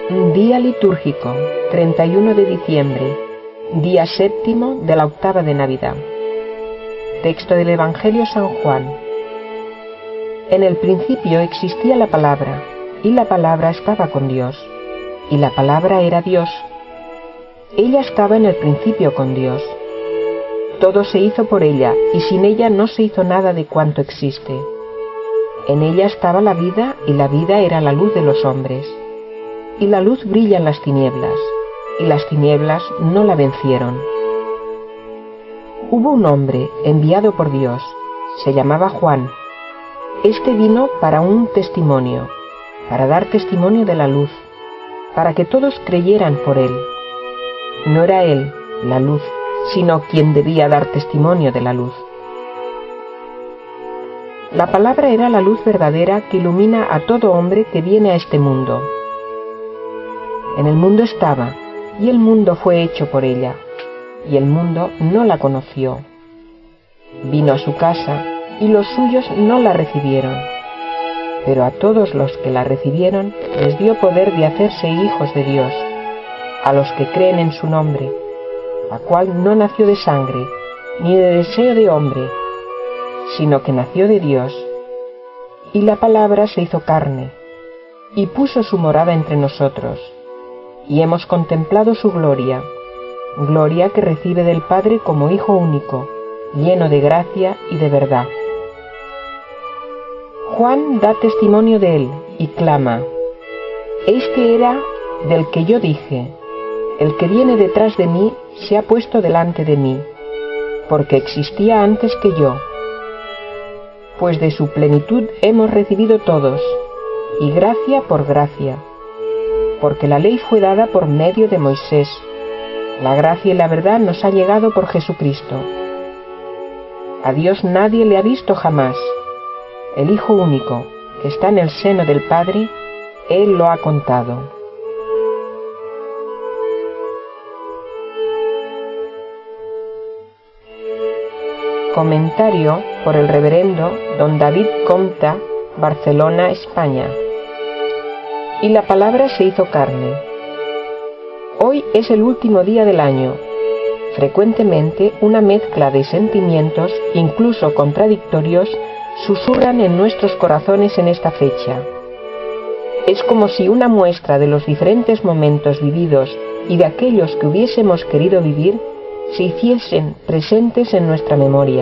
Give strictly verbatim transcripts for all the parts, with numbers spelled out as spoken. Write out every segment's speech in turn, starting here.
Día litúrgico, treinta y uno de diciembre, día séptimo de la octava de Navidad. Texto del Evangelio San Juan. En el principio existía la palabra, y la palabra estaba con Dios, y la palabra era Dios. Ella estaba en el principio con Dios. Todo se hizo por ella, y sin ella no se hizo nada de cuanto existe. En ella estaba la vida, y la vida era la luz de los hombres. Y la luz brilla en las tinieblas, y las tinieblas no la vencieron. Hubo un hombre enviado por Dios, se llamaba Juan. Este vino para un testimonio, para dar testimonio de la luz, para que todos creyeran por él. No era él, la luz, sino quien debía dar testimonio de la luz. La palabra era la luz verdadera que ilumina a todo hombre que viene a este mundo. En el mundo estaba, y el mundo fue hecho por ella, y el mundo no la conoció. Vino a su casa, y los suyos no la recibieron. Pero a todos los que la recibieron les dio poder de hacerse hijos de Dios, a los que creen en su nombre, la cual no nació de sangre, ni de deseo de hombre, sino que nació de Dios. Y la palabra se hizo carne, y puso su morada entre nosotros, y hemos contemplado su gloria, gloria que recibe del Padre como Hijo único, lleno de gracia y de verdad. Juan da testimonio de él y clama: Este era del que yo dije, el que viene detrás de mí se ha puesto delante de mí, porque existía antes que yo. Pues de su plenitud hemos recibido todos, y gracia por gracia, porque la ley fue dada por medio de Moisés, la gracia y la verdad nos ha llegado por Jesucristo. A Dios nadie le ha visto jamás. El Hijo único, que está en el seno del Padre, Él lo ha contado. Comentario por el reverendo don David Comta, Barcelona, España. Y la palabra se hizo carne. Hoy es el último día del año. Frecuentemente una mezcla de sentimientos, incluso contradictorios, susurran en nuestros corazones en esta fecha. Es como si una muestra de los diferentes momentos vividos y de aquellos que hubiésemos querido vivir se hiciesen presentes en nuestra memoria.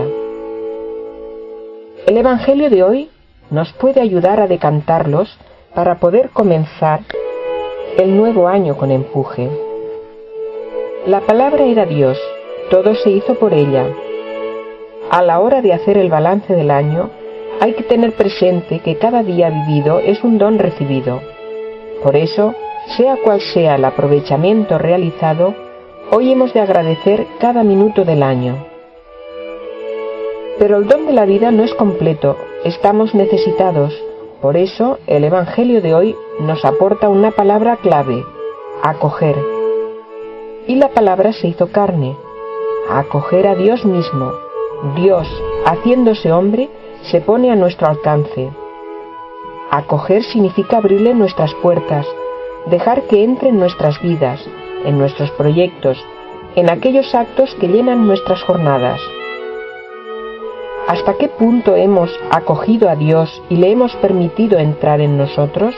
El Evangelio de hoy nos puede ayudar a decantarlos para poder comenzar el nuevo año con empuje. La palabra era Dios, todo se hizo por ella. A la hora de hacer el balance del año, hay que tener presente que cada día vivido es un don recibido. Por eso, sea cual sea el aprovechamiento realizado, hoy hemos de agradecer cada minuto del año. Pero el don de la vida no es completo, estamos necesitados. Por eso, el Evangelio de hoy nos aporta una palabra clave: acoger. Y la palabra se hizo carne, acoger a Dios mismo. Dios, haciéndose hombre, se pone a nuestro alcance. Acoger significa abrirle nuestras puertas, dejar que entre en nuestras vidas, en nuestros proyectos, en aquellos actos que llenan nuestras jornadas. ¿Hasta qué punto hemos acogido a Dios y le hemos permitido entrar en nosotros?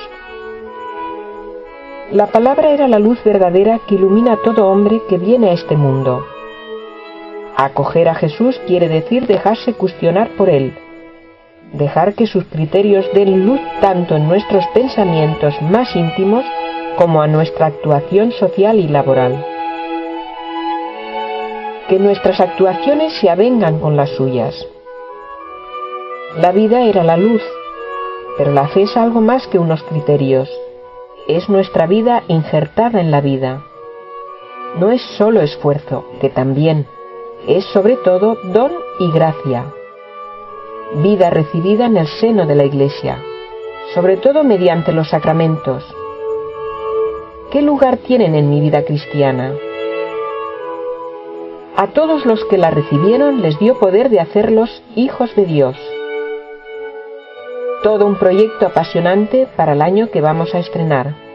La palabra era la luz verdadera que ilumina a todo hombre que viene a este mundo. Acoger a Jesús quiere decir dejarse cuestionar por Él, dejar que sus criterios den luz tanto en nuestros pensamientos más íntimos como a nuestra actuación social y laboral. Que nuestras actuaciones se avengan con las suyas. La vida era la luz, pero la fe es algo más que unos criterios. Es nuestra vida injertada en la vida. No es solo esfuerzo, que también, es sobre todo don y gracia. Vida recibida en el seno de la Iglesia, sobre todo mediante los sacramentos. ¿Qué lugar tienen en mi vida cristiana? A todos los que la recibieron les dio poder de hacerlos hijos de Dios. Todo un proyecto apasionante para el año que vamos a estrenar.